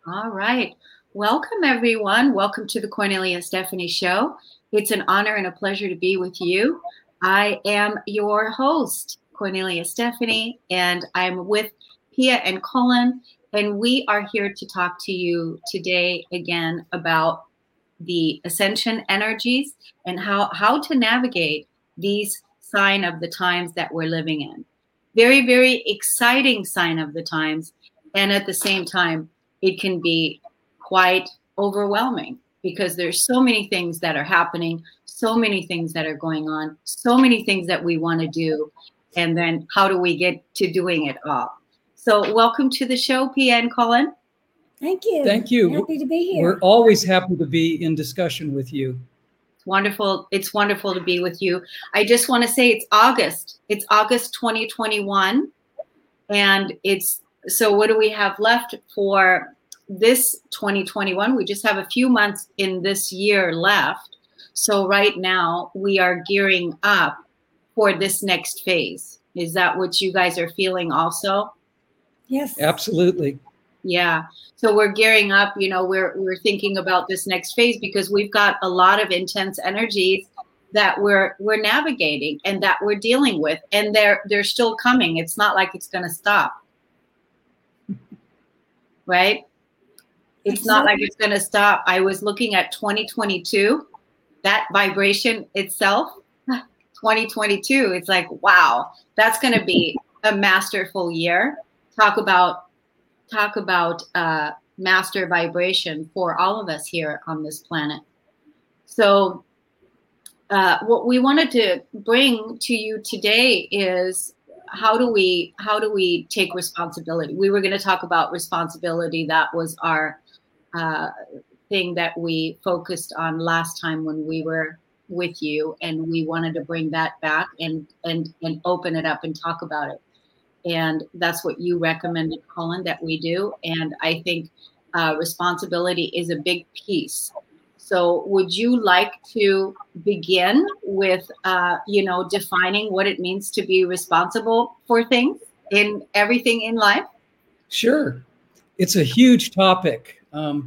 All right. Welcome, everyone. Welcome to the Cornelia Stephanie Show. It's an honor and a pleasure to be with you. I am your host, Cornelia Stephanie, and I'm with Pia and Colin, and we are here to talk to you today again about the ascension energies and how to navigate these sign of the times that we're living in. Very, very exciting sign of the times. And at the same time, it can be quite overwhelming because there's so many things that are happening, so many things that are going on, so many things that we want to do. And then how do we get to doing it all? So welcome to the show, Pia and Colin. Thank you. Thank you. Happy to be here. We're always happy to be in discussion with you. It's wonderful. It's wonderful to be with you. I just want to say it's August. It's August 2021. And so what do we have left for this 2021? We just have a few months in this year left. So right now we are gearing up for this next phase. Is that what you guys are feeling also? Yes. Absolutely. Yeah. So we're gearing up, we're thinking about this next phase because we've got a lot of intense energies that we're navigating and that we're dealing with, and they're still coming. It's not like it's going to stop. Right? It's not like it's going to stop. I was looking at 2022, that vibration itself, 2022, it's like, wow, that's going to be a masterful year. Talk about master vibration for all of us here on this planet. So what we wanted to bring to you today is how do we take responsibility? We were going to talk about responsibility. That was our thing that we focused on last time when we were with you, and we wanted to bring that back and open it up and talk about it. And that's what you recommended, Colin, that we do. And I think responsibility is a big piece. So would you like to begin with, defining what it means to be responsible for things in everything in life? Sure. It's a huge topic.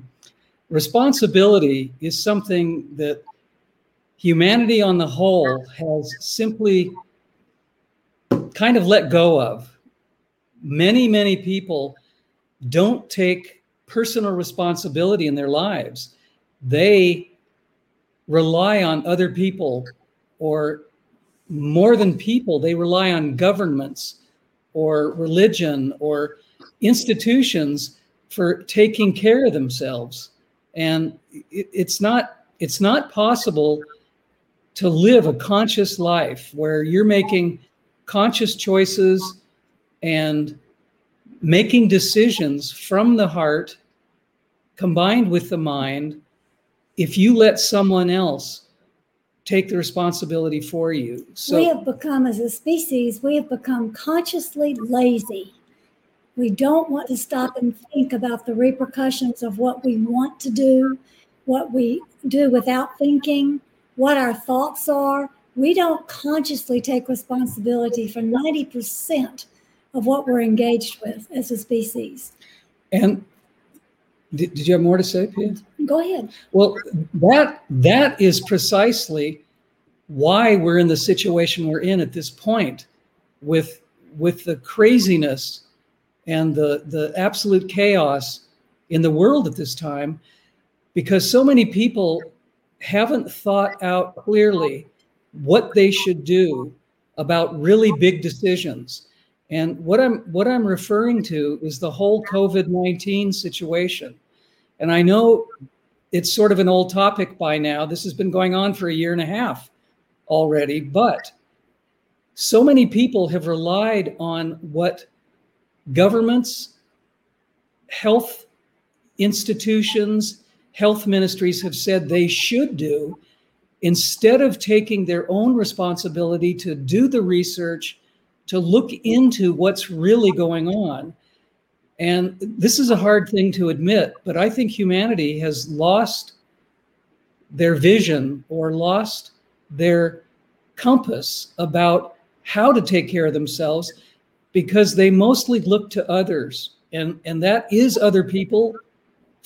Responsibility is something that humanity on the whole has simply kind of let go of. Many, many people don't take personal responsibility in their lives. They rely on other people, or more than people, they rely on governments or religion or institutions for taking care of themselves. And it's not possible to live a conscious life where you're making conscious choices and making decisions from the heart combined with the mind if you let someone else take the responsibility for you. So we have become, as a species, consciously lazy. We don't want to stop and think about the repercussions of what we want to do, what we do without thinking, what our thoughts are. We don't consciously take responsibility for 90% of what we're engaged with as a species. And did you have more to say, Pia? Go ahead. Well, that is precisely why we're in the situation we're in at this point, with the craziness and the absolute chaos in the world at this time, because so many people haven't thought out clearly what they should do about really big decisions. And what I'm referring to is the whole COVID-19 situation. And I know it's sort of an old topic by now. This has been going on for a year and a half already, but so many people have relied on what governments, health institutions, health ministries have said they should do, instead of taking their own responsibility to do the research, to look into what's really going on. And this is a hard thing to admit, but I think humanity has lost their vision or lost their compass about how to take care of themselves, because they mostly look to others. And that is other people,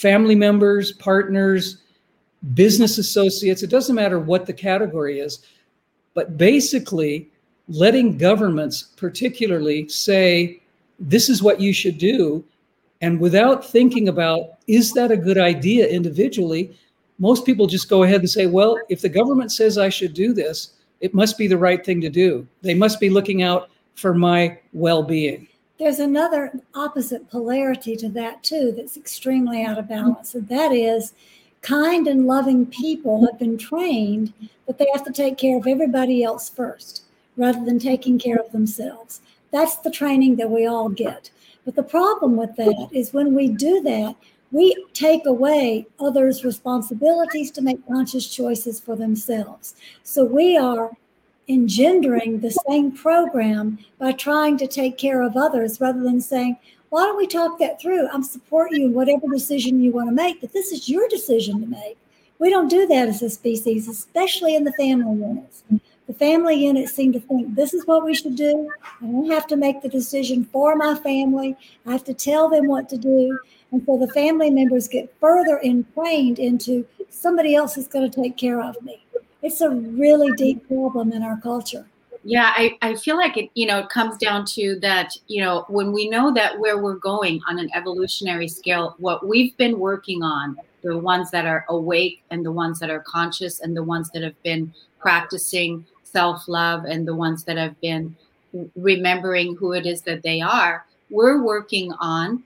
family members, partners, business associates. It doesn't matter what the category is, but basically letting governments particularly say, this is what you should do. And without thinking about, is that a good idea individually? Most people just go ahead and say, well, if the government says I should do this, it must be the right thing to do. They must be looking out for my well-being. There's another opposite polarity to that too that's extremely out of balance, and that is kind and loving people have been trained that they have to take care of everybody else first rather than taking care of themselves. That's the training that we all get. But the problem with that is when we do that, we take away others' responsibilities to make conscious choices for themselves. So we are engendering the same program by trying to take care of others rather than saying, why don't we talk that through? I'm support you in whatever decision you want to make, but this is your decision to make. We don't do that as a species, especially in the family units. The family units seem to think this is what we should do. I don't have to make the decision for my family. I have to tell them what to do. And so the family members get further ingrained into somebody else is going to take care of me. It's a really deep problem in our culture. Yeah, I feel like it, it comes down to that, when we know that where we're going on an evolutionary scale, what we've been working on, the ones that are awake and the ones that are conscious and the ones that have been practicing self-love and the ones that have been remembering who it is that they are, we're working on,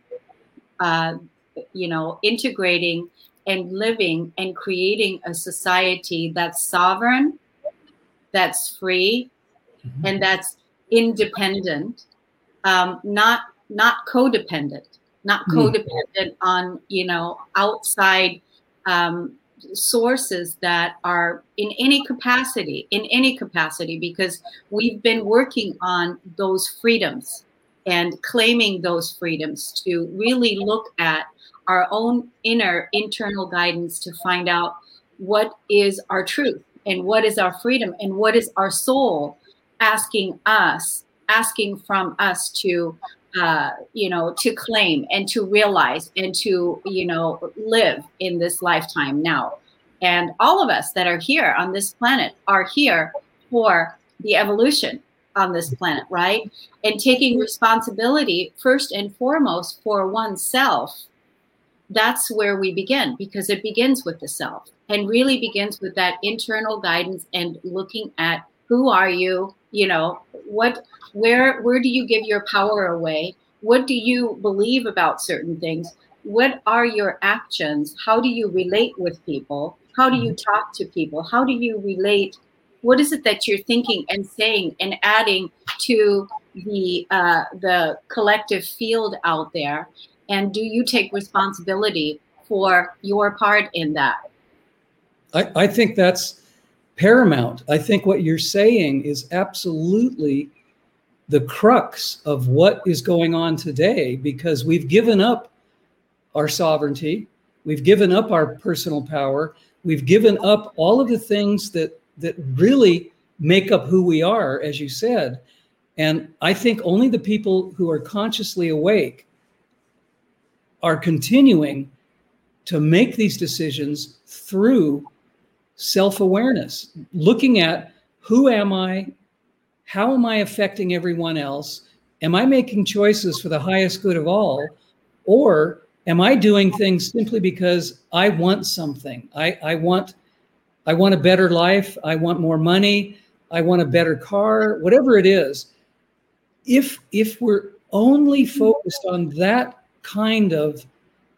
integrating and living and creating a society that's sovereign, that's free, and that's independent, not codependent, on, outside sources that are in any capacity, because we've been working on those freedoms and claiming those freedoms to really look at our own internal guidance to find out what is our truth and what is our freedom and what is our soul asking from us to claim and to realize and to, live in this lifetime now. And all of us that are here on this planet are here for the evolution on this planet, right? And taking responsibility first and foremost for oneself. That's where we begin, because it begins with the self and really begins with that internal guidance and looking at who are you, where do you give your power away? What do you believe about certain things? What are your actions? How do you relate with people? How do you talk to people? How do you relate? What is it that you're thinking and saying and adding to the collective field out there? And do you take responsibility for your part in that? I think that's paramount. I think what you're saying is absolutely the crux of what is going on today, because we've given up our sovereignty. We've given up our personal power. We've given up all of the things that really make up who we are, as you said. And I think only the people who are consciously awake are continuing to make these decisions through self-awareness, looking at who am I, how am I affecting everyone else, am I making choices for the highest good of all, or am I doing things simply because I want something? I want a better life, I want more money, I want a better car, whatever it is. If we're only focused on that kind of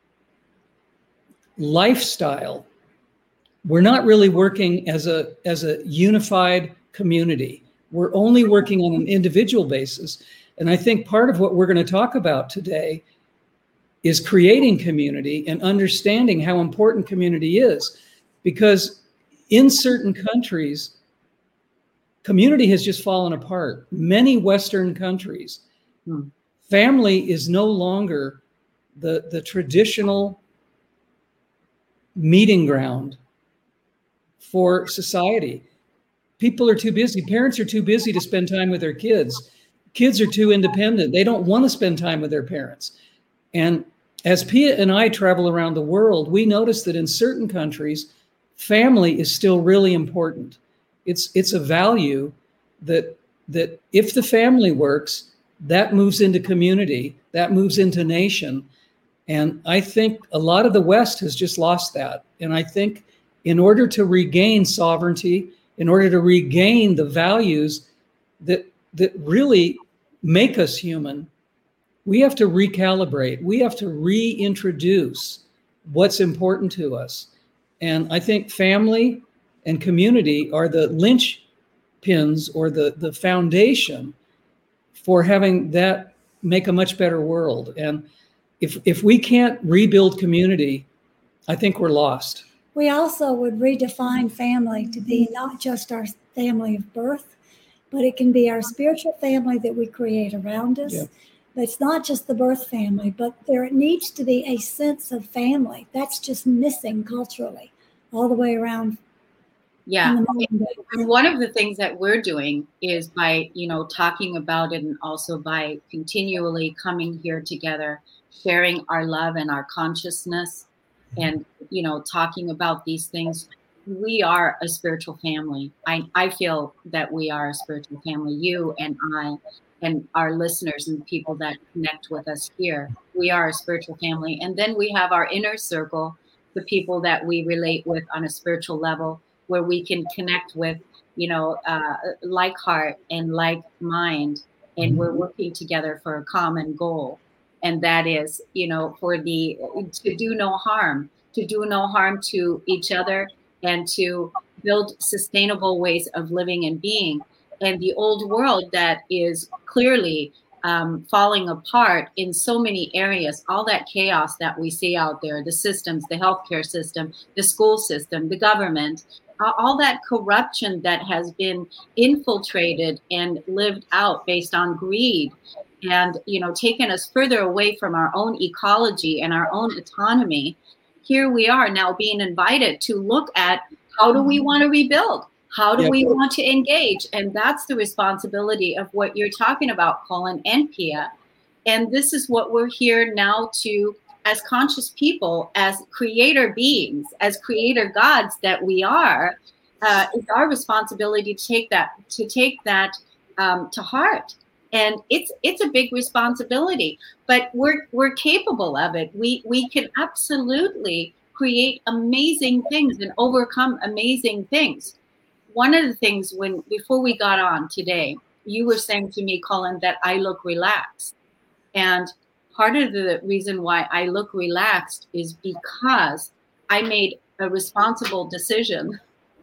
lifestyle, we're not really working as a unified community. We're only working on an individual basis. And I think part of what we're going to talk about today is creating community and understanding how important community is. Because in certain countries, community has just fallen apart. Many Western countries, family is no longer the traditional meeting ground for society. People are too busy. Parents are too busy to spend time with their kids. Kids are too independent. They don't want to spend time with their parents. And as Pia and I travel around the world, we notice that in certain countries, family is still really important. It's a value that if the family works, that moves into community, that moves into nation. And I think a lot of the West has just lost that. And I think in order to regain sovereignty, in order to regain the values that really make us human, we have to recalibrate. We have to reintroduce what's important to us. And I think family and community are the linchpins or the foundation for having that make a much better world. And if we can't rebuild community, I think we're lost. We also would redefine family to be not just our family of birth, but it can be our spiritual family that we create around us. Yeah. But it's not just the birth family, but there needs to be a sense of family. That's just missing culturally all the way around. Yeah. And one of the things that we're doing is by, talking about it, and also by continually coming here together, sharing our love and our consciousness, and, talking about these things. We are a spiritual family. I feel that we are a spiritual family, you and I, and our listeners and people that connect with us here. We are a spiritual family. And then we have our inner circle, the people that we relate with on a spiritual level, where we can connect with, like heart and like mind. And we're working together for a common goal. And that is, to do no harm to each other, and to build sustainable ways of living and being. And the old world that is clearly falling apart in so many areas, all that chaos that we see out there, the systems, the healthcare system, the school system, the government, all that corruption that has been infiltrated and lived out based on greed, and taken us further away from our own ecology and our own autonomy. Here we are now being invited to look at, how do we want to rebuild? How do we want to engage? And that's the responsibility of what you're talking about, Colin and Pia. And this is what we're here now to, as conscious people, as creator beings, as creator gods that we are, it's our responsibility to take that to heart. And it's a big responsibility, but we're capable of it. We can absolutely create amazing things and overcome amazing things. One of the things, before we got on today, you were saying to me, Colin, that I look relaxed. And part of the reason why I look relaxed is because I made a responsible decision.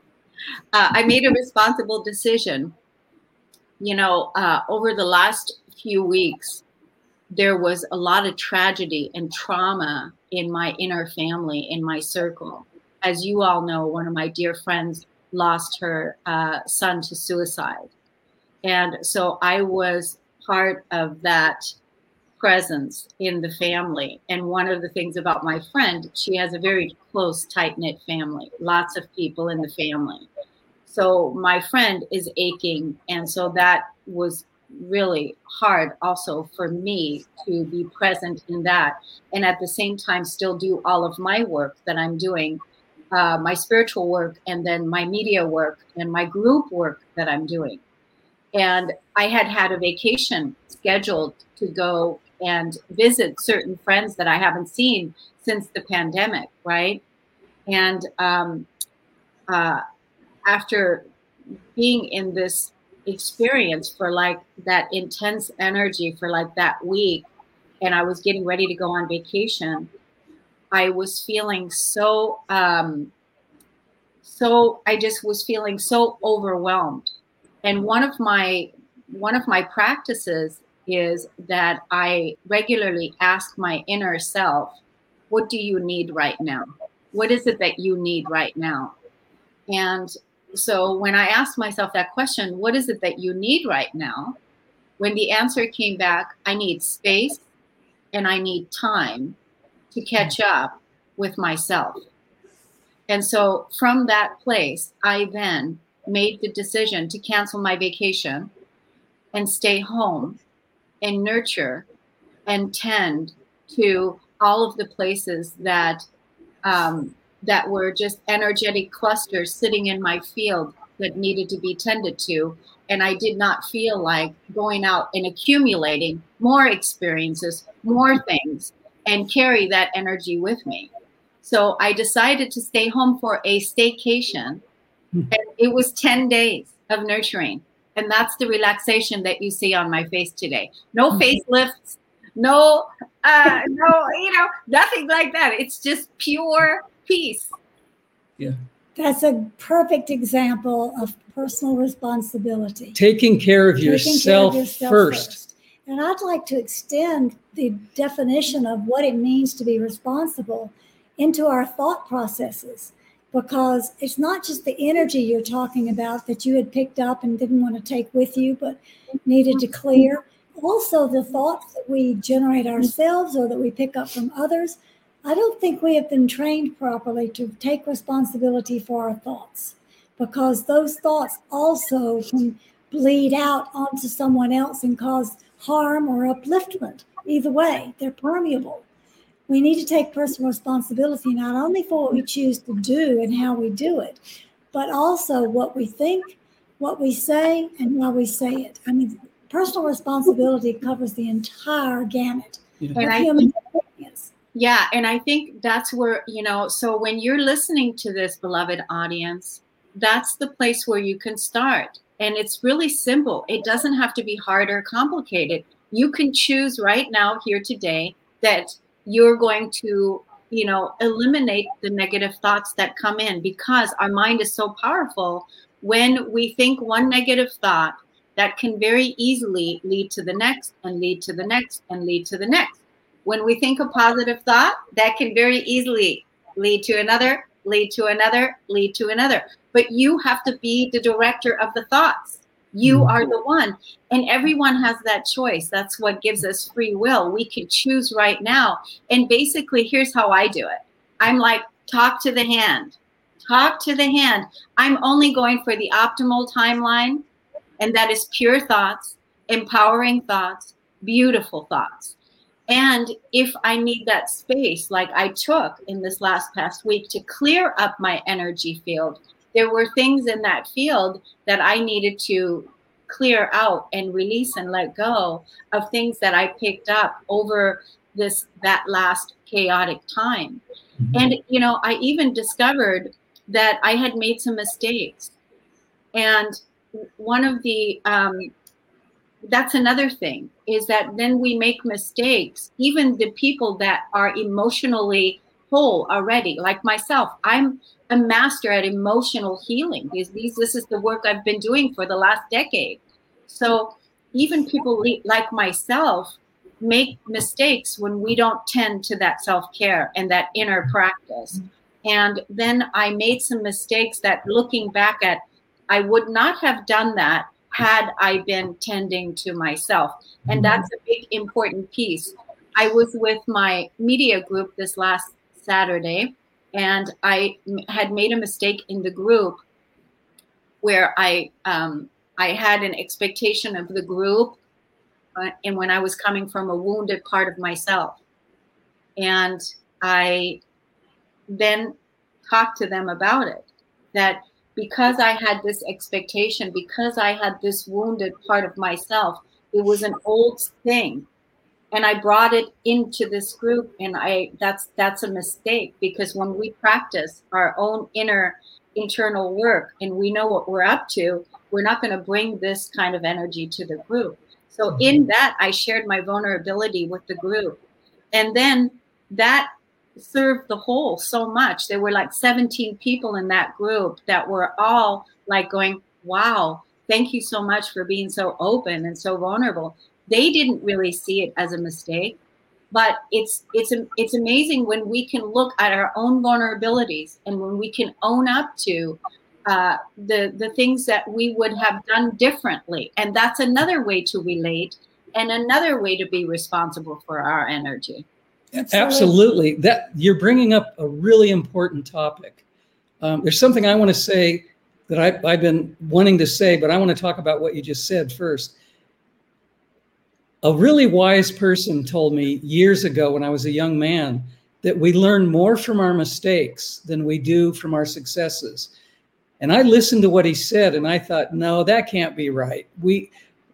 Over the last few weeks, there was a lot of tragedy and trauma in my inner family, in my circle. As you all know, one of my dear friends lost her son to suicide. And so I was part of that presence in the family. And one of the things about my friend, she has a very close, tight-knit family, lots of people in the family. So my friend is aching. And so that was really hard also for me to be present in that. And at the same time, still do all of my work that I'm doing, my spiritual work, and then my media work and my group work that I'm doing. And I had a vacation scheduled to go and visit certain friends that I haven't seen since the pandemic, right? And after being in this experience for like that intense energy for like that week, and I was getting ready to go on vacation, I was feeling I just was feeling so overwhelmed. And one of my practices is that I regularly ask my inner self, what do you need right now? What is it that you need right now? And so when I asked myself that question, what is it that you need right now? When the answer came back, I need space and I need time to catch up with myself. And so from that place, I then made the decision to cancel my vacation and stay home and nurture and tend to all of the places that that were just energetic clusters sitting in my field that needed to be tended to. And I did not feel like going out and accumulating more experiences, more things, and carry that energy with me. So I decided to stay home for a staycation. And it was 10 days of nurturing. And that's the relaxation that you see on my face today. No facelifts, no, nothing like that. It's just pure peace. Yeah. That's a perfect example of personal responsibility. Taking care of yourself first. And I'd like to extend the definition of what it means to be responsible into our thought processes, because it's not just the energy you're talking about that you had picked up and didn't want to take with you, but needed to clear. Also, the thoughts that we generate ourselves or that we pick up from others. I don't think we have been trained properly to take responsibility for our thoughts, because those thoughts also can bleed out onto someone else and cause harm or upliftment. Either way, they're permeable. We need to take personal responsibility not only for what we choose to do and how we do it, but also what we think, what we say, and why we say it. I mean, personal responsibility covers the entire gamut of human experience. Yeah, and I think that's where, so when you're listening to this, beloved audience, that's the place where you can start. And it's really simple. It doesn't have to be hard or complicated. You can choose right now, here today, that you're going to, eliminate the negative thoughts that come in, because our mind is so powerful. When we think one negative thought, that can very easily lead to the next and lead to the next and lead to the next. When we think a positive thought, that can very easily lead to another, lead to another, lead to another. But you have to be the director of the thoughts. You are the one. And everyone has that choice. That's what gives us free will. We can choose right now. And basically, here's how I do it. I'm like, talk to the hand. Talk to the hand. I'm only going for the optimal timeline. And that is pure thoughts, empowering thoughts, beautiful thoughts. And if I need that space, like I took in this past week to clear up my energy field, there were things in that field that I needed to clear out and release and let go of, things that I picked up over that last chaotic time. And, I even discovered that I had made some mistakes. And one of the, that's another thing, is that then we make mistakes. Even the people that are emotionally whole already, like myself, I'm a master at emotional healing. This is the work I've been doing for the last decade. So even people like myself make mistakes when we don't tend to that self-care and that inner practice. And then I made some mistakes that, looking back at, I would not have done that had I been tending to myself. And that's a big, important piece. I was with my media group this last Saturday, and I had made a mistake in the group where I had an expectation of the group, and when I was coming from a wounded part of myself. And I then talked to them about it, that because I had this expectation, because I had this wounded part of myself, it was an old thing. And I brought it into this group, and that's a mistake, because when we practice our own internal work and we know what we're up to, we're not going to bring this kind of energy to the group. So in that, I shared my vulnerability with the group. And then that served the whole so much. There were like 17 people in that group that were all like going, wow, thank you so much for being so open and so vulnerable. They didn't really see it as a mistake, but it's amazing when we can look at our own vulnerabilities and when we can own up to the things that we would have done differently. And that's another way to relate and another way to be responsible for our energy. Absolutely. That you're bringing up a really important topic. There's something I want to say that I've been wanting to say, but I want to talk about what you just said first. A really wise person told me years ago when I was a young man that we learn more from our mistakes than we do from our successes. And I listened to what he said and I thought, no, that can't be right. We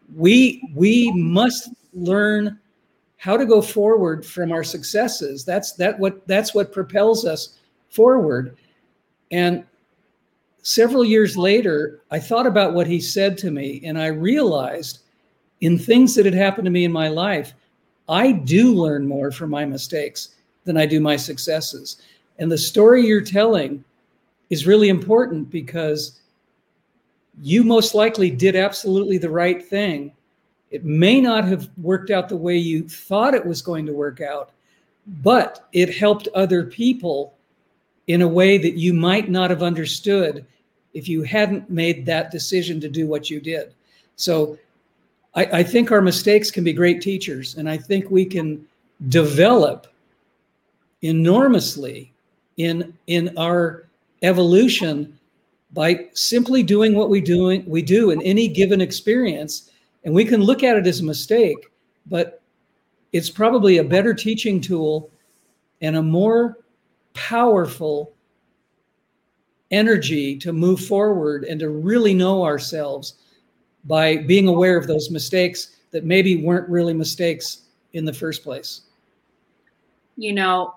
must learn how to go forward from our successes. That's what propels us forward. And several years later, I thought about what he said to me, and I realized in things that had happened to me in my life, I do learn more from my mistakes than I do my successes. And the story you're telling is really important because you most likely did absolutely the right thing. It may not have worked out the way you thought it was going to work out, but it helped other people in a way that you might not have understood if you hadn't made that decision to do what you did. So I think our mistakes can be great teachers, and I think we can develop enormously in our evolution by simply doing what we do in any given experience. And we can look at it as a mistake, but it's probably a better teaching tool and a more powerful energy to move forward and to really know ourselves by being aware of those mistakes that maybe weren't really mistakes in the first place. You know,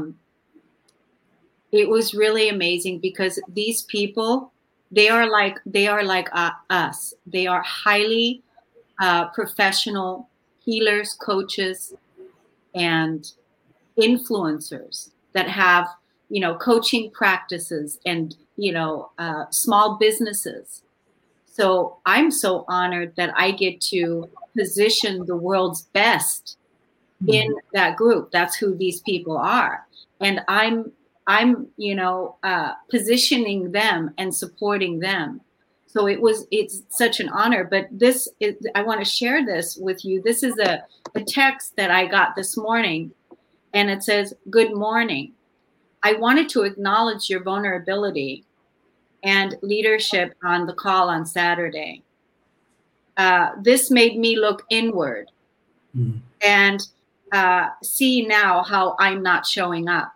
it was really amazing because these people, they are like us. They are highly professional healers, coaches, and influencers that have, you know, coaching practices and, you know, small businesses. So I'm so honored that I get to position the world's best in that group. That's who these people are. And I'm you know, positioning them and supporting them. So it's such an honor. But I want to share this with you. This is a text that I got this morning, and it says, "Good morning. I wanted to acknowledge your vulnerability and leadership on the call on Saturday. This made me look inward and see now how I'm not showing up.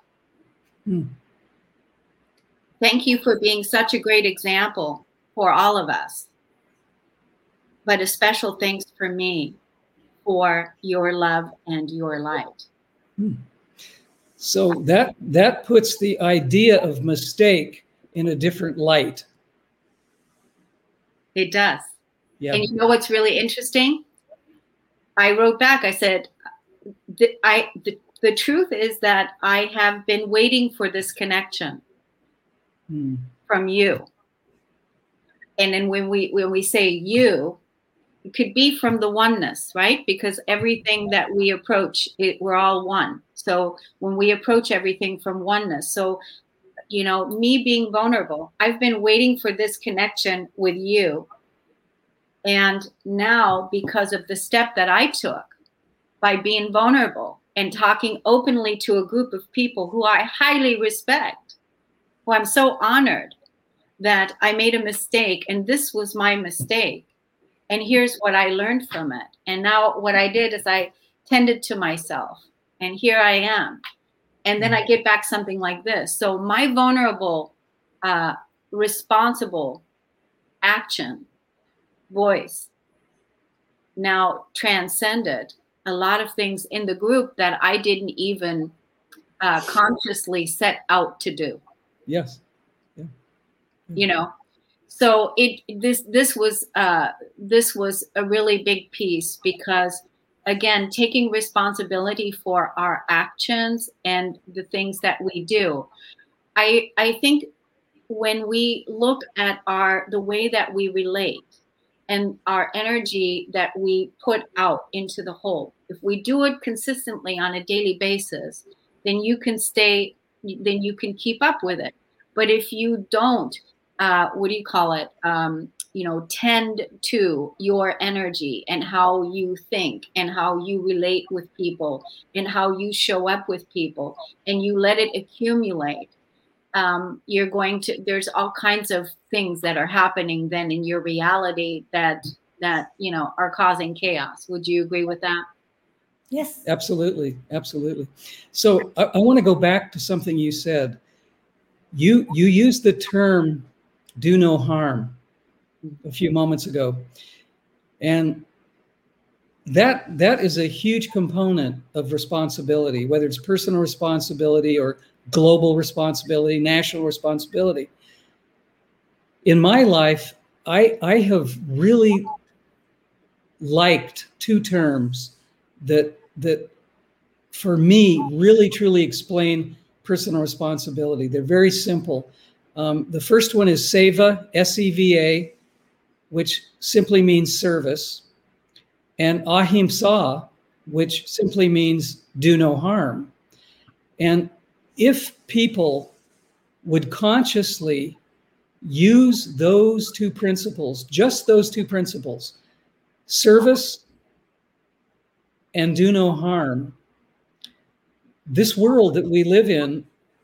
Thank you for being such a great example for all of us. But a special thanks for me for your love and your light." So that puts the idea of mistake in a different light. It does. Yeah. And you know what's really interesting? I wrote back, I said, the truth is that I have been waiting for this connection from you. And then when we say you, it could be from the oneness, right? Because everything that we approach, we're all one. So when we approach everything from oneness, so, you know, me being vulnerable, I've been waiting for this connection with you. And now, because of the step that I took by being vulnerable and talking openly to a group of people who I highly respect, who I'm so honored that I made a mistake, and this was my mistake. And here's what I learned from it. And now what I did is I tended to myself. And here I am. And then I get back something like this. So my vulnerable, responsible action, voice, now transcended a lot of things in the group that I didn't even consciously set out to do. Yes. Yeah. You know, so this was a really big piece because, again, taking responsibility for our actions and the things that we do. I think when we look at the way that we relate and our energy that we put out into the whole, if we do it consistently on a daily basis, then you can keep up with it. But if you don't, tend to your energy and how you think and how you relate with people and how you show up with people, and you let it accumulate, there's all kinds of things that are happening then in your reality that that, are causing chaos. Would you agree with that? Yes. Absolutely. Absolutely. So I want to go back to something you said. You used the term "do no harm" a few moments ago, and that is a huge component of responsibility, whether it's personal responsibility or global responsibility, national responsibility. In my life, I have really liked two terms that for me really truly explain personal responsibility. They're very simple. The first one is SEVA, S-E-V-A, which simply means service, and Ahimsa, which simply means do no harm. And if people would consciously use those two principles, just those two principles, service and do no harm, this world that we live in,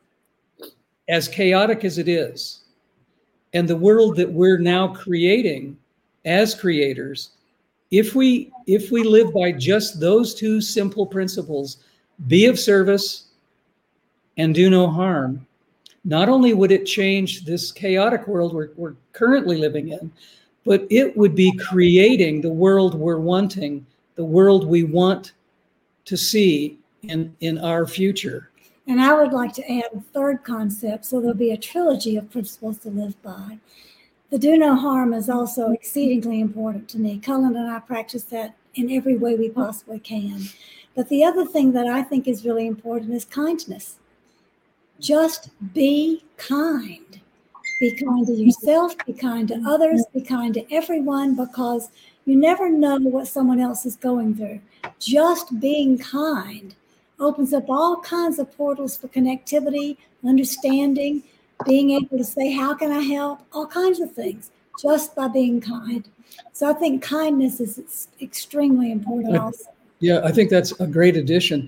as chaotic as it is, and the world that we're now creating as creators, if we live by just those two simple principles, be of service and do no harm, not only would it change this chaotic world we're currently living in, but it would be creating the world we're wanting, the world we want to see in our future. And I would like to add a third concept, so there'll be a trilogy of principles to live by. The do no harm is also exceedingly important to me. Cullen and I practice that in every way we possibly can. But the other thing that I think is really important is kindness. Just be kind. Be kind to yourself, be kind to others, be kind to everyone, because you never know what someone else is going through. Just being kind opens up all kinds of portals for connectivity, understanding, being able to say, how can I help? All kinds of things, just by being kind. So I think kindness is extremely important also. Yeah, I think that's a great addition.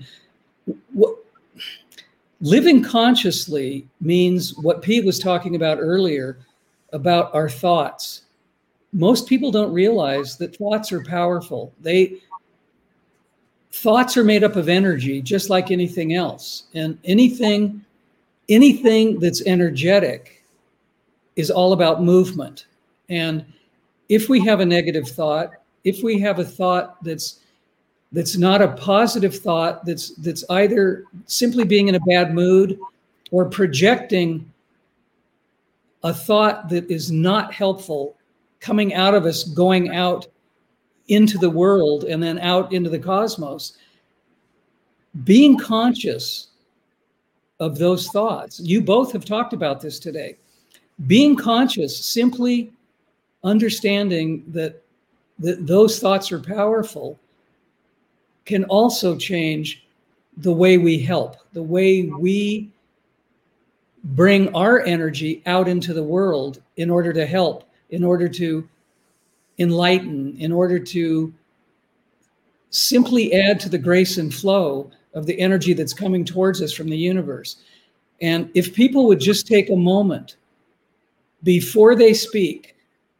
Living consciously means what Pete was talking about earlier about our thoughts. Most people don't realize that thoughts are powerful. Thoughts are made up of energy, just like anything else. And anything that's energetic is all about movement. And if we have a negative thought, if we have a thought that's not a positive thought, that's either simply being in a bad mood or projecting a thought that is not helpful, coming out of us, going out into the world and then out into the cosmos, being conscious of those thoughts. You both have talked about this today. Being conscious, simply understanding that those thoughts are powerful, can also change the way we help, the way we bring our energy out into the world in order to help, in order to enlighten, in order to simply add to the grace and flow of the energy that's coming towards us from the universe. And if people would just take a moment before they speak,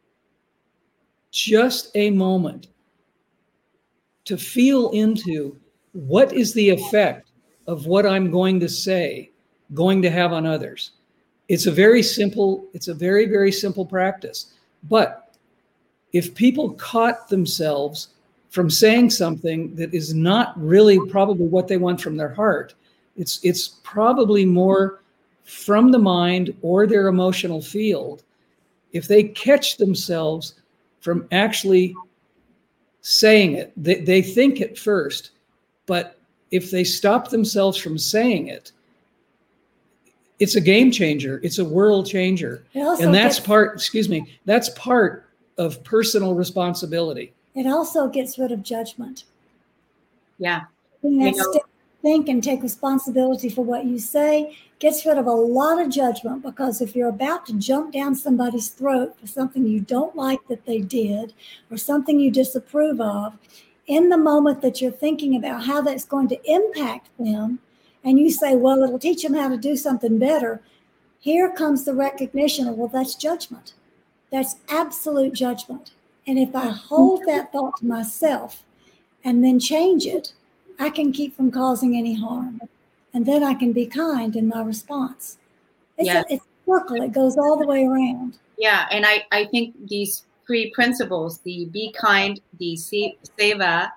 just a moment, to feel into what is the effect of what I'm going to say going to have on others. It's a very, very simple practice. But if people caught themselves from saying something that is not really probably what they want from their heart, it's probably more from the mind or their emotional field. If they catch themselves from actually saying it, they think it first, but if they stop themselves from saying it, it's a game changer. It's a world changer. And that's that's part of personal responsibility. It also gets rid of judgment. Yeah. Think and take responsibility for what you say, gets rid of a lot of judgment, because if you're about to jump down somebody's throat for something you don't like that they did or something you disapprove of, in the moment that you're thinking about how that's going to impact them, and you say, well, it'll teach them how to do something better, here comes the recognition of, well, that's judgment. That's absolute judgment. And if I hold that thought to myself and then change it, I can keep from causing any harm. And then I can be kind in my response. It's a circle. It goes all the way around. Yeah, and I think these 3 principles, the be kind, the seva,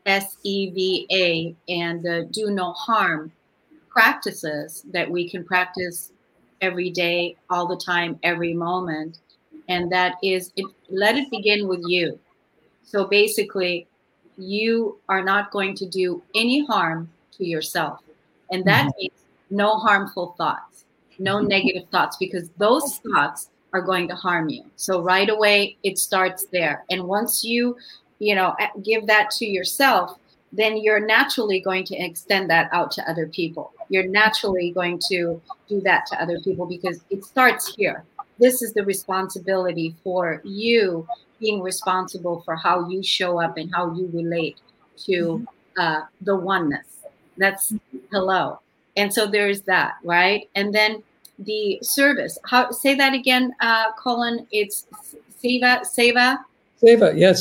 SEVA, and the do no harm practices that we can practice every day, all the time, every moment. And that is, let it begin with you. So basically, you are not going to do any harm to yourself. And that means no harmful thoughts, no negative thoughts, because those thoughts are going to harm you. So right away, it starts there. And once you give that to yourself, then you're naturally going to extend that out to other people. You're naturally going to do that to other people because it starts here. This is the responsibility for you, being responsible for how you show up and how you relate to the oneness. That's hello. And so there's that, right? And then the service. Say that again, Colin. It's seva. Seva, yes.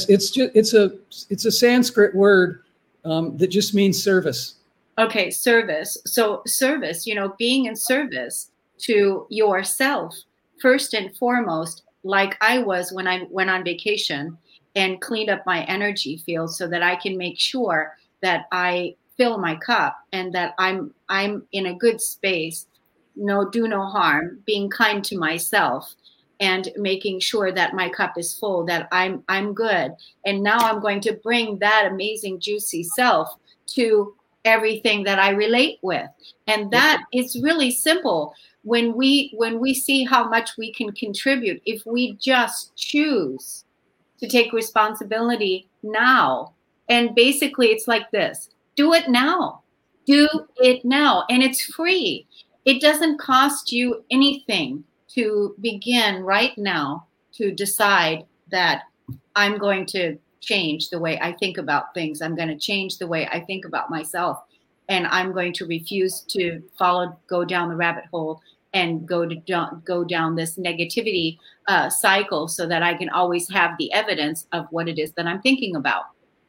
It's a Sanskrit word that just means service. Okay, service. So service, being in service to yourself, first and foremost, like I was when I went on vacation and cleaned up my energy field so that I can make sure that I fill my cup and that I'm in a good space, do no harm, being kind to myself and making sure that my cup is full, that I'm good. And now I'm going to bring that amazing, juicy self to everything that I relate with. And that is really simple. When we see how much we can contribute, if we just choose to take responsibility now, and basically it's like this, do it now. Do it now. And it's free. It doesn't cost you anything to begin right now to decide that I'm going to change the way I think about things. I'm going to change the way I think about myself. And I'm going to refuse to go down the rabbit hole and go down this negativity cycle so that I can always have the evidence of what it is that I'm thinking about.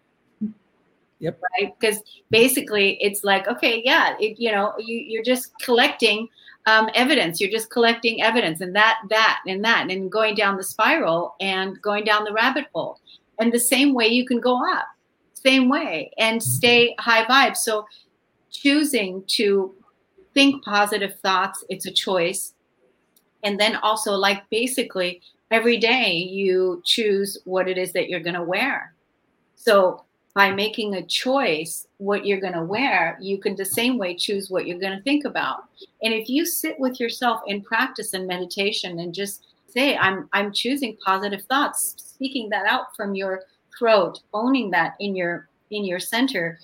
Yep. Right? Because basically it's like, okay, yeah, you're just collecting evidence. You're just collecting evidence and that, and going down the spiral and going down the rabbit hole. And the same way you can go up, same way, and stay high vibe. So choosing to think positive thoughts, it's a choice. And then also, like, basically every day you choose what it is that you're going to wear. So by making a choice what you're going to wear, you can the same way choose what you're going to think about. And if you sit with yourself in practice and meditation and just say, I'm choosing positive thoughts, speaking that out from your throat, owning that in your center,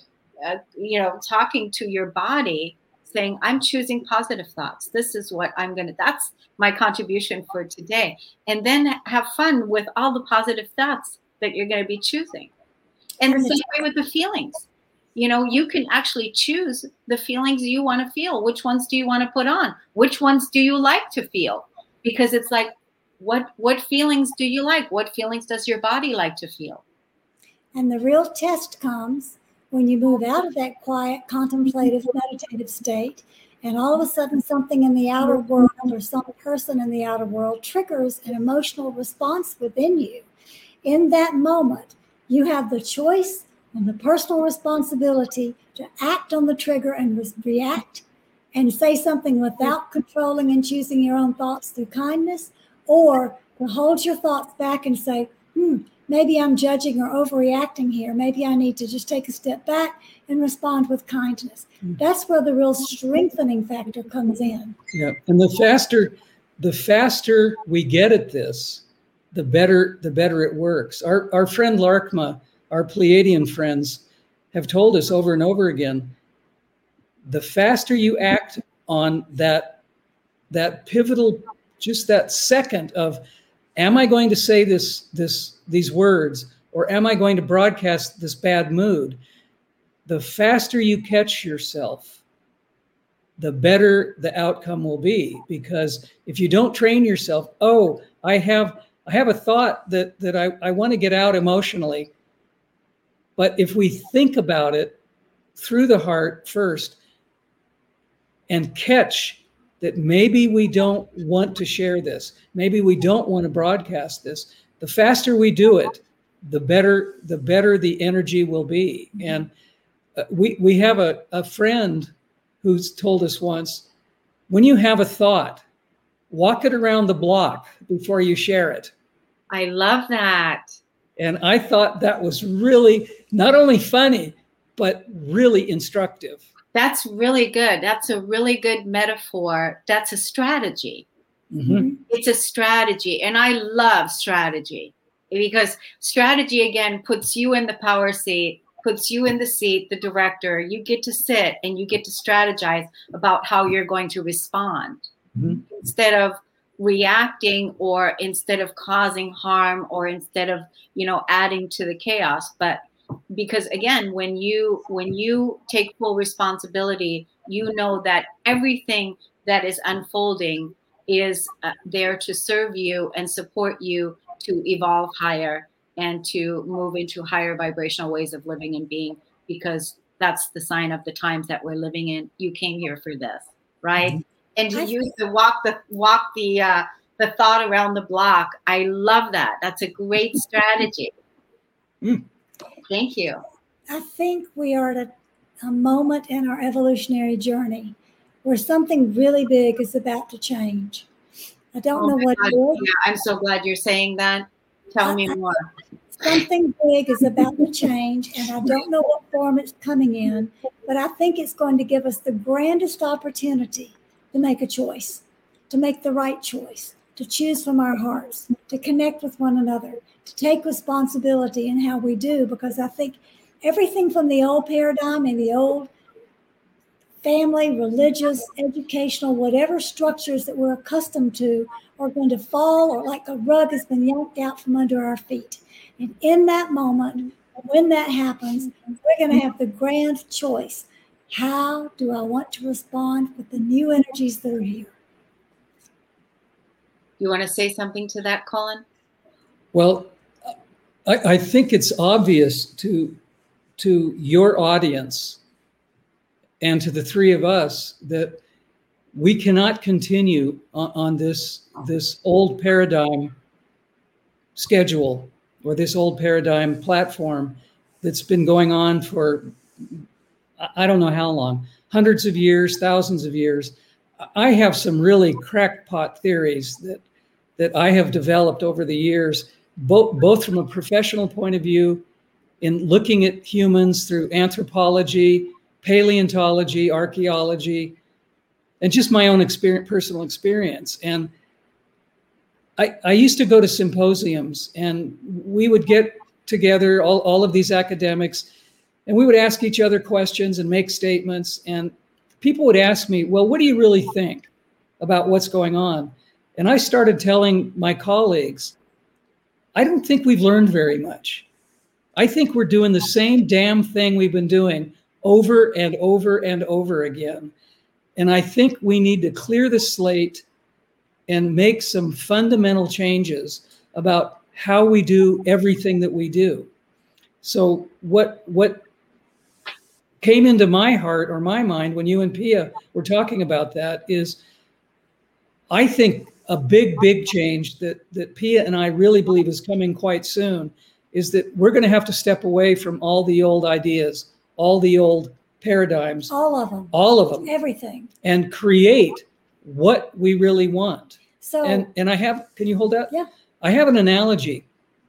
talking to your body, saying, I'm choosing positive thoughts. This is what that's my contribution for today. And then have fun with all the positive thoughts that you're going to be choosing. And the same way with the feelings. You can actually choose the feelings you want to feel. Which ones do you want to put on? Which ones do you like to feel? Because it's like, what feelings do you like? What feelings does your body like to feel? And the real test comes when you move out of that quiet, contemplative, meditative state, and all of a sudden something in the outer world or some person in the outer world triggers an emotional response within you. In that moment, you have the choice and the personal responsibility to act on the trigger and react and say something without controlling and choosing your own thoughts through kindness, or to hold your thoughts back and say, maybe I'm judging or overreacting here. Maybe I need to just take a step back and respond with kindness. That's where the real strengthening factor comes in. Yeah, and the faster we get at this, the better it works. Our friend Larkma, our Pleiadian friends, have told us over and over again, the faster you act on that pivotal, just that second of, am I going to say these words, or am I going to broadcast this bad mood? The faster you catch yourself, the better the outcome will be. Because if you don't train yourself, I have I have a thought that I want to get out emotionally. But if we think about it through the heart first and catch that maybe we don't want to share this, maybe we don't want to broadcast this, the faster we do it, the better the energy will be. And we have a friend who's told us once, when you have a thought, walk it around the block before you share it. I love that. And I thought that was really not only funny, but really instructive. That's really good. That's a really good metaphor. That's a strategy. Mm-hmm. It's a strategy. And I love strategy because strategy, again, puts you in the power seat, puts you in the seat, the director. You get to sit and you get to strategize about how you're going to respond instead of reacting, or instead of causing harm, or instead of, adding to the chaos. But because again, when you take full responsibility, you know that everything that is unfolding is there to serve you and support you to evolve higher and to move into higher vibrational ways of living and being, because that's the sign of the times that we're living in. You came here for this, right? Mm-hmm. And to use the walk the thought around the block. I love that. That's a great strategy. Thank you. I think we are at a moment in our evolutionary journey where something really big is about to change. I don't know what it is. Yeah, I'm so glad you're saying that. Tell me more. Something big is about to change, and I don't know what form it's coming in, but I think it's going to give us the grandest opportunity to make a choice, to make the right choice, to choose from our hearts, to connect with one another, to take responsibility in how we do, because I think everything from the old paradigm and the old family, religious, educational, whatever structures that we're accustomed to are going to fall, or like a rug has been yanked out from under our feet. And in that moment, when that happens, we're going to have the grand choice. How do I want to respond with the new energies that are here? You want to say something to that, Colin? Well, I think it's obvious to your audience and to the three of us that we cannot continue on this old paradigm schedule or this old paradigm platform that's been going on for, I don't know how long, hundreds of years, thousands of years. I have some really crackpot theories that I have developed over the years, both from a professional point of view, in looking at humans through anthropology, paleontology, archaeology, and just my own personal experience. And I used to go to symposiums, and we would get together, all of these academics, and we would ask each other questions and make statements. And people would ask me, well, what do you really think about what's going on? And I started telling my colleagues, I don't think we've learned very much. I think we're doing the same damn thing we've been doing over and over and over again. And I think we need to clear the slate and make some fundamental changes about how we do everything that we do. So what came into my heart or my mind when you and Pia were talking about that is, I think a big change that Pia and I really believe is coming quite soon is that we're going to have to step away from all the old ideas, all the old paradigms. All of them. Everything. And create what we really want. So, and I have, can you hold that? Yeah. I have an analogy.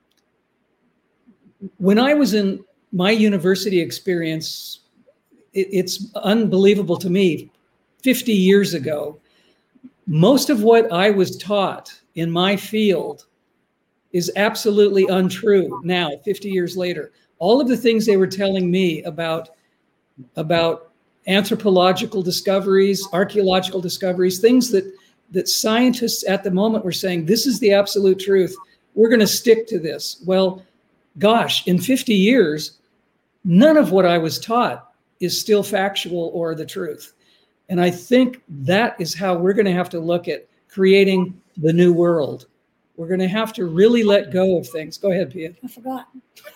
When I was in my university experience, it's unbelievable to me, 50 years ago, most of what I was taught in my field is absolutely untrue now, 50 years later. All of the things they were telling me about anthropological discoveries, archaeological discoveries, things that scientists at the moment were saying, this is the absolute truth. We're going to stick to this. Well, gosh, in 50 years, none of what I was taught is still factual or the truth. And I think that is how we're going to have to look at creating the new world. We're going to have to really let go of things. Go ahead, Pia. I forgot.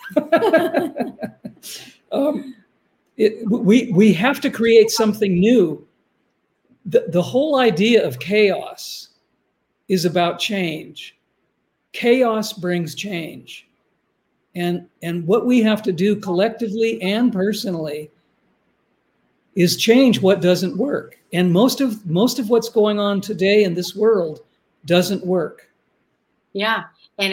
We have to create something new. The whole idea of chaos is about change. Chaos brings change. And what we have to do collectively and personally is change what doesn't work. And most of what's going on today in this world doesn't work. Yeah.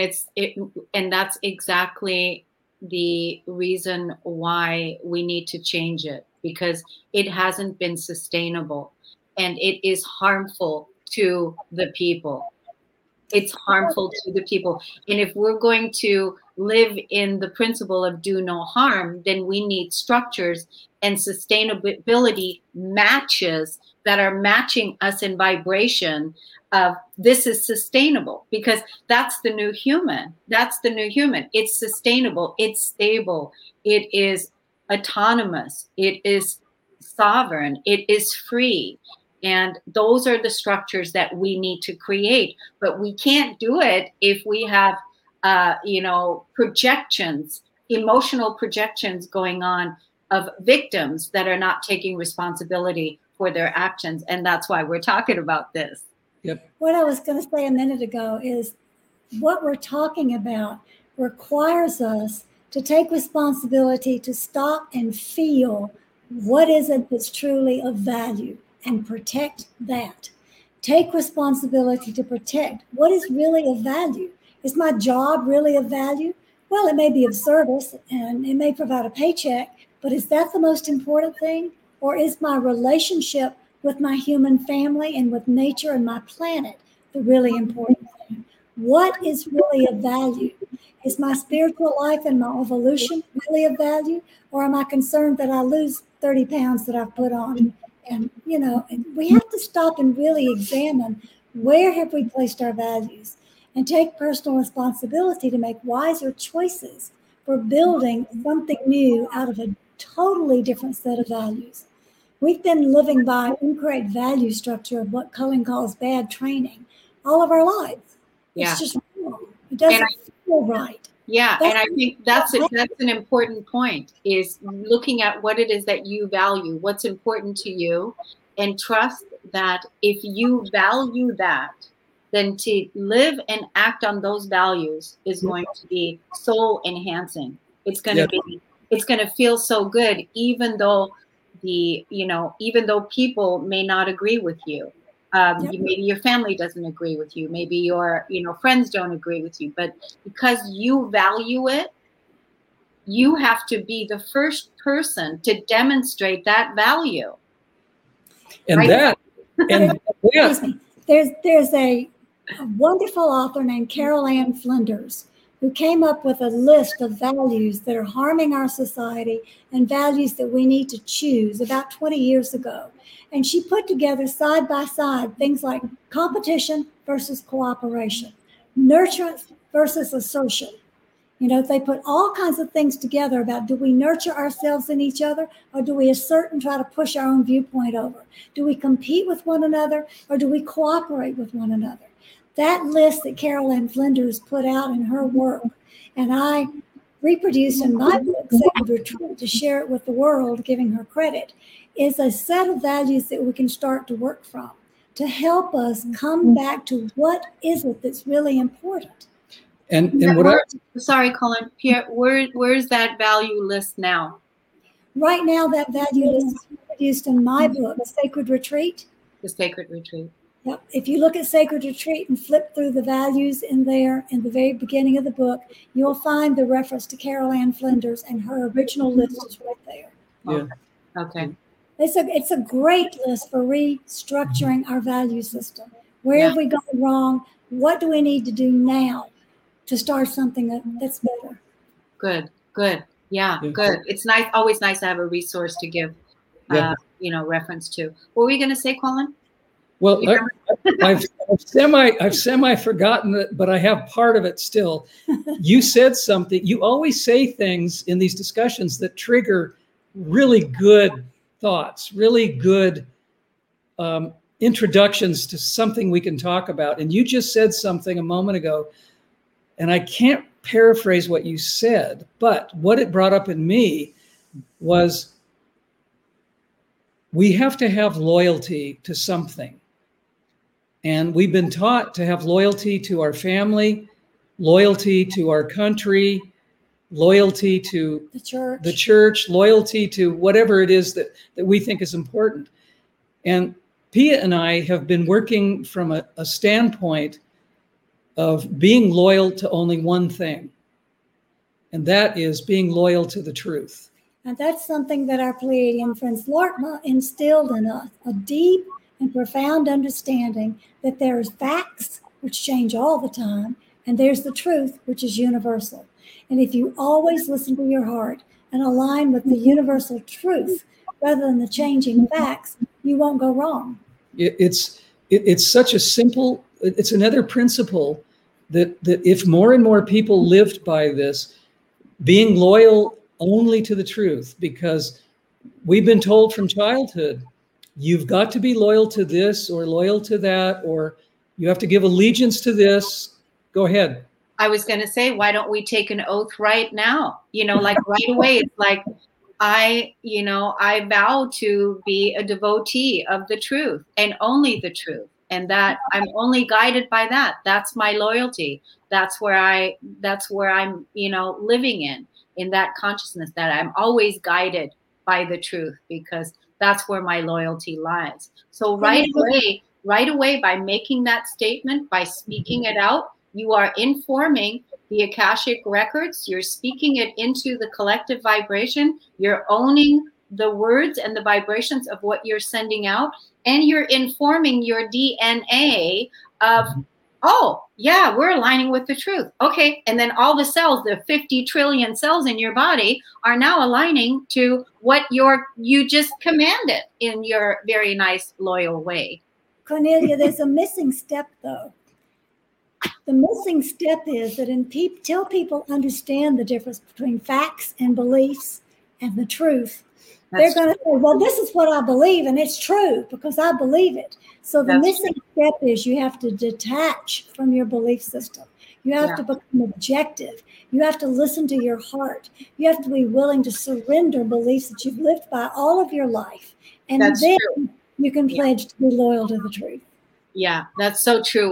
And that's exactly the reason why we need to change it, because it hasn't been sustainable and it is harmful to the people. It's harmful to the people. And if we're going to live in the principle of do no harm, then we need structures and sustainability matches that are matching us in vibration of this is sustainable, because that's the new human. That's the new human. It's sustainable. It's stable. It is autonomous. It is sovereign. It is free. And those are the structures that we need to create. But we can't do it if we have, projections, emotional projections going on of victims that are not taking responsibility for their actions. And that's why we're talking about this. Yep. What I was going to say a minute ago is what we're talking about requires us to take responsibility to stop and feel what is it that's truly of value and protect that. Take responsibility to protect what is really of value. Is my job really of value? Well, it may be of service and it may provide a paycheck, but is that the most important thing? Or is my relationship with my human family and with nature and my planet the really important thing? What is really of value? Is my spiritual life and my evolution really of value? Or am I concerned that I lose 30 pounds that I've put on? And, we have to stop and really examine where have we placed our values and take personal responsibility to make wiser choices for building something new out of a totally different set of values. We've been living by an incorrect value structure of what Cullen calls bad training all of our lives. Yeah. It's just wrong. It doesn't feel right. Yeah, and I think that's an important point, is looking at what it is that you value, what's important to you, and trust that if you value that, then to live and act on those values is going to be soul enhancing. It's going to be, it's going to feel so good, even though even though people may not agree with you. Maybe your family doesn't agree with you. Maybe your, friends don't agree with you. But because you value it, you have to be the first person to demonstrate that value. And right? There's a wonderful author named Carol Ann Flinders who came up with a list of values that are harming our society and values that we need to choose about 20 years ago. And she put together side by side things like competition versus cooperation, nurturance versus assertion. They put all kinds of things together about, do we nurture ourselves and each other, or do we assert and try to push our own viewpoint over? Do we compete with one another, or do we cooperate with one another? That list that Carol Ann Flinders put out in her work, and I reproduced in my book, Sacred Retreat, to share it with the world, giving her credit, is a set of values that we can start to work from to help us come back to what is it that's really important. And what sorry, Cullen, Pierre, where's that value list now? Right now, that value list is produced in my book, Sacred Retreat. The Sacred Retreat. Yep. If you look at Sacred Retreat and flip through the values in there in the very beginning of the book, you'll find the reference to Carol Ann Flinders, and her original list is right there. Yeah. Okay. It's a great list for restructuring our value system. Where have we gone wrong? What do we need to do now to start something that's better? Good. Yeah, good. It's always nice to have a resource to give, reference to. What were you going to say, Colin? Well, I've semi forgotten it, but I have part of it still. You said something. You always say things in these discussions that trigger really good thoughts, really good introductions to something we can talk about. And you just said something a moment ago, and I can't paraphrase what you said, but what it brought up in me was we have to have loyalty to something. And we've been taught to have loyalty to our family, loyalty to our country, loyalty to the church, loyalty to whatever it is that we think is important. And Pia and I have been working from a standpoint of being loyal to only one thing, and that is being loyal to the truth. And that's something that our Pleiadian friends Lartma instilled in us, a deep and profound understanding that there's facts, which change all the time, and there's the truth, which is universal. And if you always listen to your heart and align with the universal truth rather than the changing facts, you won't go wrong. It's such a simple, it's another principle that if more and more people lived by this, being loyal only to the truth, because we've been told from childhood, you've got to be loyal to this or loyal to that, or you have to give allegiance to this. Go ahead. I was going to say, why don't we take an oath right now? Like right away, it's like, I vow to be a devotee of the truth and only the truth. And that I'm only guided by that. That's my loyalty. That's where I'm, living in that consciousness, that I'm always guided by the truth, because that's where my loyalty lies. So right away, by making that statement, by speaking it out, you are informing the Akashic records. You're speaking it into the collective vibration. You're owning the words and the vibrations of what you're sending out. And you're informing your DNA of, oh, yeah, we're aligning with the truth. Okay. And then all the cells, the 50 trillion cells in your body, are now aligning to what you just commanded in your very nice, loyal way. Cornelia, there's a missing step, though. The missing step is that until people understand the difference between facts and beliefs and the truth, they're going to say, well, this is what I believe, and it's true because I believe it. So the missing step is you have to detach from your belief system. You have to become objective. You have to listen to your heart. You have to be willing to surrender beliefs that you've lived by all of your life. And then you can pledge to be loyal to the truth. Yeah, that's so true.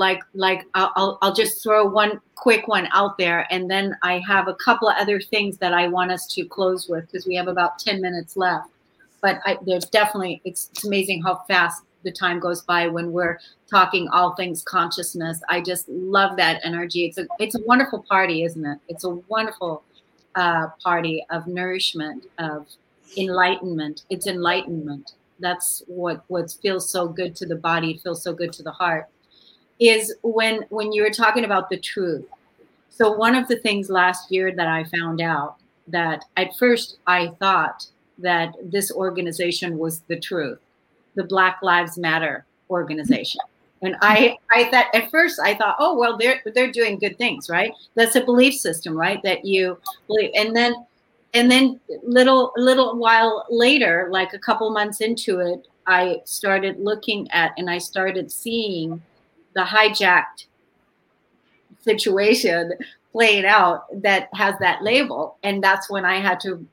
I'll just throw one quick one out there, and then I have a couple of other things that I want us to close with, because we have about 10 minutes left. But there's definitely, it's amazing how fast the time goes by when we're talking all things consciousness. I just love that energy. It's a wonderful party, isn't it? It's a wonderful party of nourishment, of enlightenment. It's enlightenment. That's what feels so good to the body, feels so good to the heart, is when you were talking about the truth. So one of the things last year that I found out, that at first I thought that this organization was the truth, the Black Lives Matter organization. And I thought at first, I thought, oh, well, they're doing good things, right? That's a belief system, right? That you believe. And then little while later, like a couple months into it, I started looking at, and I started seeing the hijacked situation playing out that has that label. And that's when I had to,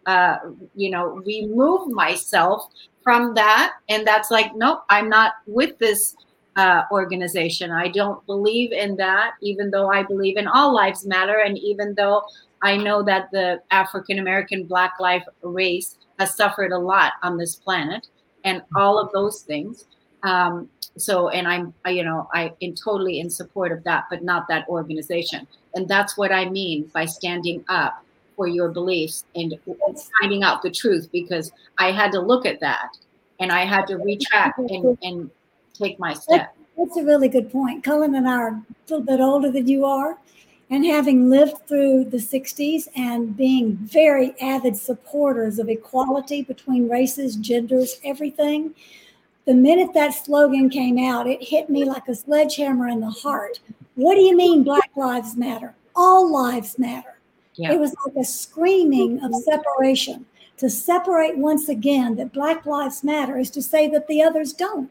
remove myself from that. And that's like, nope, I'm not with this organization. I don't believe in that, even though I believe in all lives matter. And even though I know that the African-American Black life race has suffered a lot on this planet and all of those things. And I'm totally in support of that, but not that organization. And that's what I mean by standing up for your beliefs and finding out the truth, because I had to look at that and I had to retract and take my step. That's a really good point. Cullen and I are a little bit older than you are. And having lived through the 60s and being very avid supporters of equality between races, genders, everything, the minute that slogan came out, it hit me like a sledgehammer in the heart. What do you mean Black Lives Matter? All lives matter. Yeah. It was like a screaming of separation. To separate once again that Black Lives Matter is to say that the others don't.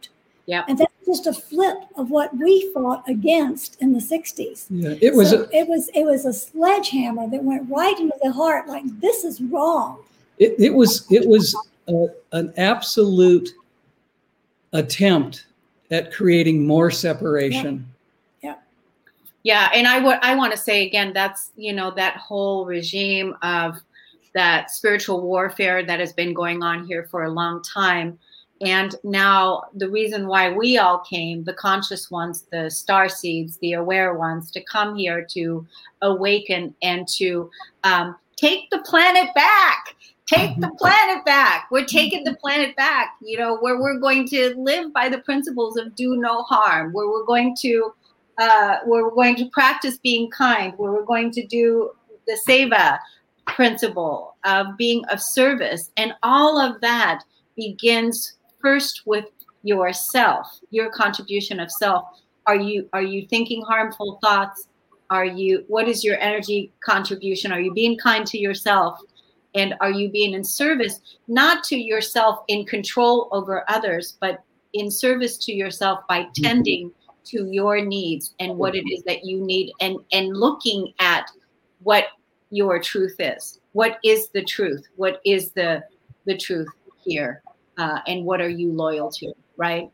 Yeah. And that's just a flip of what we fought against in the 60s. Yeah, it was a sledgehammer that went right into the heart, like, this is wrong. It was an absolute attempt at creating more separation. Yeah, and I want to say again, that's, that whole regime of that spiritual warfare that has been going on here for a long time. And now the reason why we all came, the conscious ones, the star seeds, the aware ones, to come here to awaken and to take the planet back. Take the planet back. We're taking the planet back, where we're going to live by the principles of do no harm, where we're going to practice being kind, where we're going to do the seva principle of being of service. And all of that begins first with yourself, your contribution of self. Are you thinking harmful thoughts? What is your energy contribution? Are you being kind to yourself? And are you being in service, not to yourself in control over others, but in service to yourself by tending to your needs and what it is that you need, and looking at what your truth is. What is the truth? What is the truth here? And what are you loyal to, right?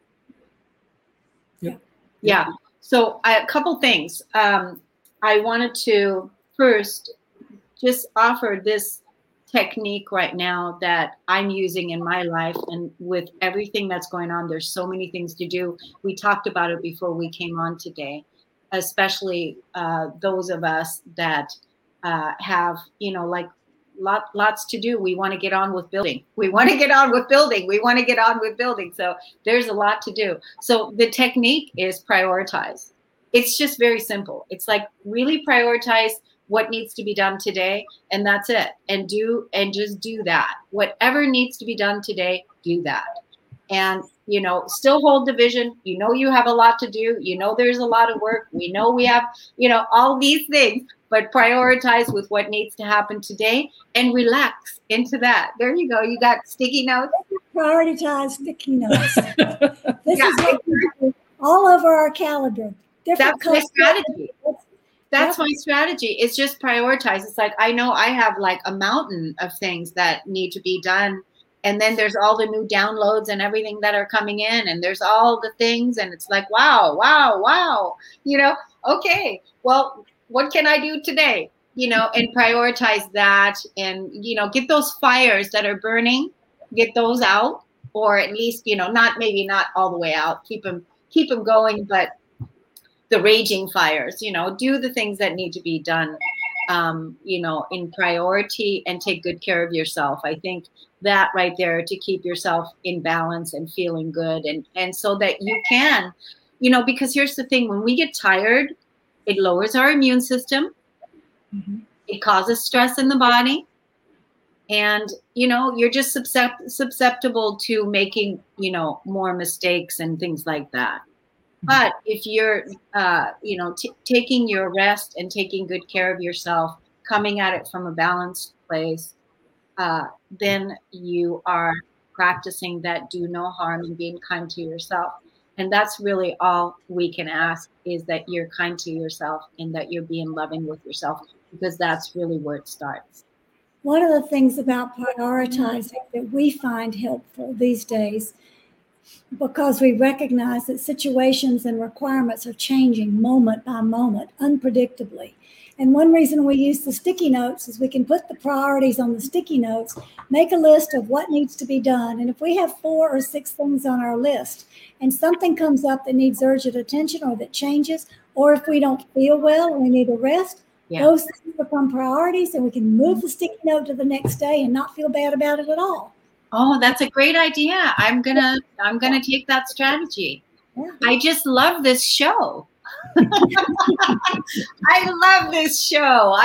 Yeah. So a couple things. I wanted to first just offer this technique right now that I'm using in my life, and with everything that's going on, there's so many things to do. We talked about it before we came on today, especially those of us that have, lots to do. We want to get on with building. So there's a lot to do. So the technique is prioritize. It's just very simple. It's like really prioritize what needs to be done today, and that's it. And just do that. Whatever needs to be done today, do that. And, still hold the vision. You have a lot to do. There's a lot of work. We know we have, all these things, but prioritize with what needs to happen today and relax into that. There you go. You got sticky notes. Prioritize sticky notes. This is what we do all over our calendar. That's my strategy. That's my strategy. It's just prioritize. It's like, I know I have like a mountain of things that need to be done. And then there's all the new downloads and everything that are coming in, and there's all the things. And it's like, wow. Okay, well, what can I do today? And prioritize that, and, get those fires that are burning, get those out, or at least, not all the way out, keep them going, but the raging fires, do the things that need to be done, in priority, and take good care of yourself. I think that right there, to keep yourself in balance and feeling good. And so that you can, because here's the thing, when we get tired, it lowers our immune system. Mm-hmm. It causes stress in the body. And, you're just susceptible to making, more mistakes and things like that. But if you're, taking your rest and taking good care of yourself, coming at it from a balanced place, then you are practicing that do no harm and being kind to yourself. And that's really all we can ask, is that you're kind to yourself and that you're being loving with yourself, because that's really where it starts. One of the things about prioritizing that we find helpful these days, because we recognize that situations and requirements are changing moment by moment, unpredictably. And one reason we use the sticky notes is we can put the priorities on the sticky notes, make a list of what needs to be done. And if we have 4 or 6 things on our list and something comes up that needs urgent attention or that changes, or if we don't feel well and we need a rest, those things become priorities, and we can move the sticky note to the next day and not feel bad about it at all. Oh, that's a great idea. I'm gonna take that strategy. Yeah. I just love this show. I love this show.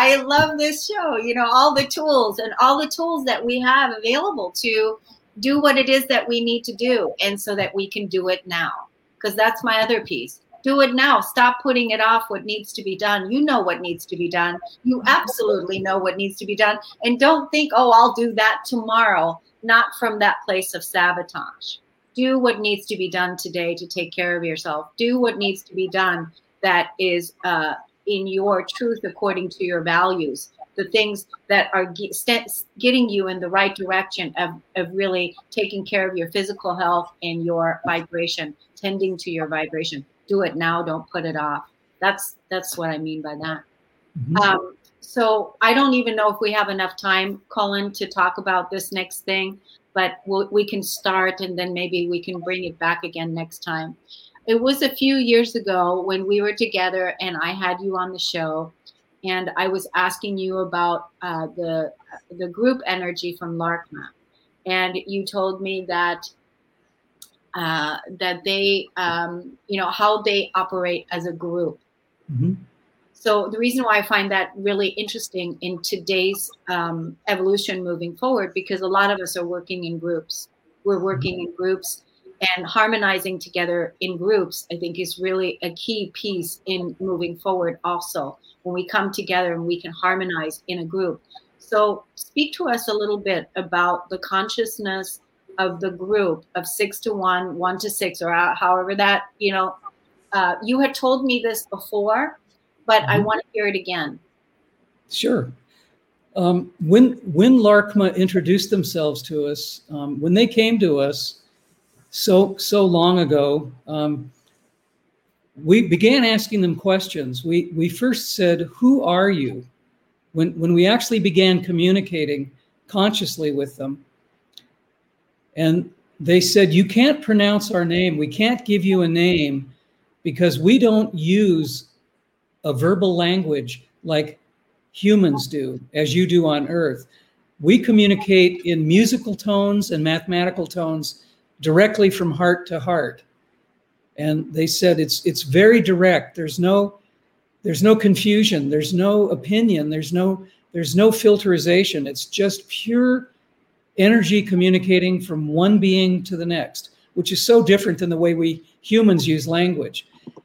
All the tools that we have available to do what it is that we need to do, and so that we can do it now. Because that's my other piece. Do it now. Stop putting it off what needs to be done. You know what needs to be done. You absolutely know what needs to be done. And don't think, oh, I'll do that tomorrow. Not from that place of sabotage. Do what needs to be done today to take care of yourself. Do what needs to be done that is in your truth according to your values. The things that are getting you in the right direction of really taking care of your physical health and your vibration, tending to your vibration. Do it now. Don't put it off. That's what I mean by that. Mm-hmm. So I don't even know if we have enough time, Colin, to talk about this next thing, but we can start and then maybe we can bring it back again next time. It was a few years ago when we were together and I had you on the show and I was asking you about the group energy from Larkma. And you told me that that they, how they operate as a group. Mm-hmm. So the reason why I find that really interesting in today's evolution moving forward, because a lot of us are working in groups. We're working in groups, and harmonizing together in groups, I think, is really a key piece in moving forward also, when we come together and we can harmonize in a group. So speak to us a little bit about the consciousness of the group of 6 to 1, 1 to 6, or however that, you had told me this before, but I want to hear it again. Sure. When Larkma introduced themselves to us, when they came to us so long ago, we began asking them questions. We first said, "Who are you?" When we actually began communicating consciously with them, and they said, "You can't pronounce our name. We can't give you a name because we don't use a verbal language like humans do, as you do on Earth. We communicate in musical tones and mathematical tones directly from heart to heart." And they said it's very direct. There's no confusion. There's no opinion. There's no filterization. It's just pure energy communicating from one being to the next, which is so different than the way we humans use language.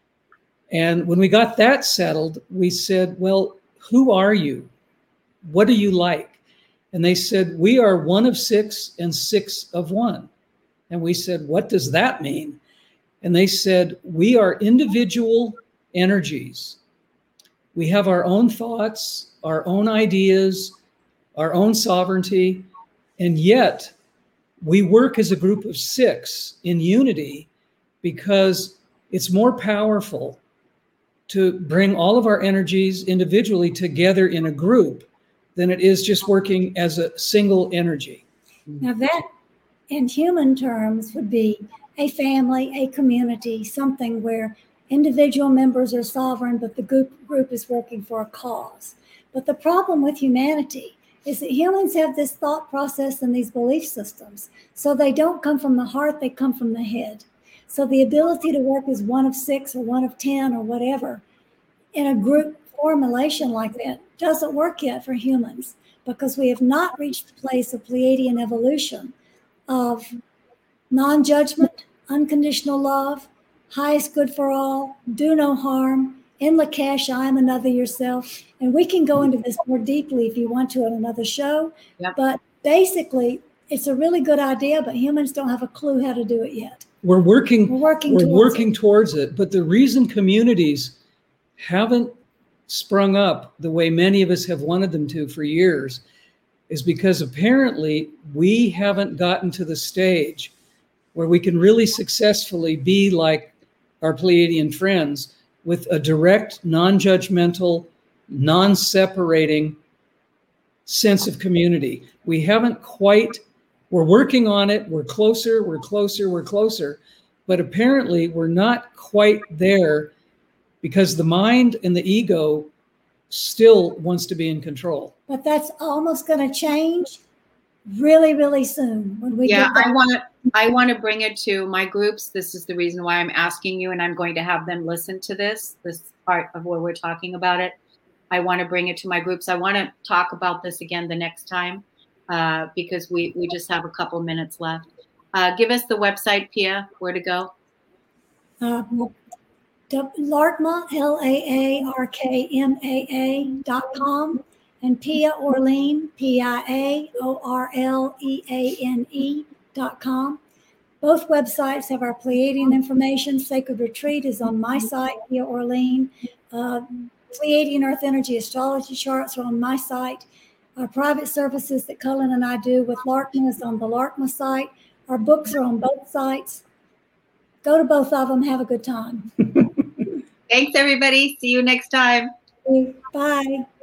And when we got that settled, we said, "Well, who are you? What do you like?" And they said, "We are 1 of 6 and 6 of 1. And we said, "What does that mean?" And they said, "We are individual energies. We have our own thoughts, our own ideas, our own sovereignty, and yet we work as a group of 6 in unity because it's more powerful to bring all of our energies individually together in a group than it is just working as a single energy." Now that, in human terms, would be a family, a community, something where individual members are sovereign, but the group is working for a cause. But the problem with humanity is that humans have this thought process and these belief systems. So they don't come from the heart, they come from the head. So the ability to work as 1 of 6 or 1 of 10 or whatever in a group formulation like that doesn't work yet for humans, because we have not reached the place of Pleiadian evolution of non-judgment, unconditional love, highest good for all, do no harm, in Lakesh, I am another yourself. And we can go into this more deeply if you want to on another show. Yep. But basically, it's a really good idea, but humans don't have a clue how to do it yet. We're working towards it. But the reason communities haven't sprung up the way many of us have wanted them to for years is because apparently we haven't gotten to the stage where we can really successfully be like our Pleiadian friends with a direct, non-judgmental, non-separating sense of community. We haven't quite, we're working on it. We're closer. But apparently we're not quite there because the mind and the ego still wants to be in control. But that's almost going to change really, really soon when we get back. I want to bring it to my groups. This is the reason why I'm asking you, and I'm going to have them listen to this part of where we're talking about it. I want to bring it to my groups. I want to talk about this again the next time because we just have a couple minutes left. Give us the website, Pia, where to go. Larkma, LAARKMAA.com, and Pia Orlean, PIAORLEANE.com. Both websites have our Pleiadian information. Sacred Retreat is on my site, via Orlean. Pleiadian Earth Energy Astrology charts are on my site. Our private services that Cullen and I do with Larkma is on the Larkma site. Our books are on both sites. Go to both of them. Have a good time. Thanks, everybody. See you next time. Bye.